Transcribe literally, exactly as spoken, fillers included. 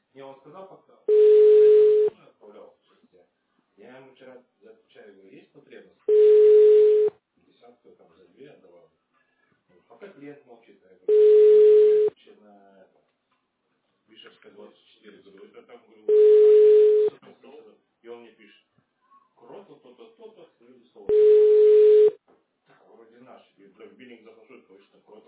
Я вам сказал пока. Он отправлял в части. Я ему вчера отвечаю, говорю, есть потребность? Десятку там за две отдавал. Пока клиент молчит, я говорю, на это. Вишерская двадцать четыре, говорю, это там, говорю, и он мне пишет, крото, то-то, то-то, люди слово. Так, вроде наш, и в биллинг захожу, точно, крото.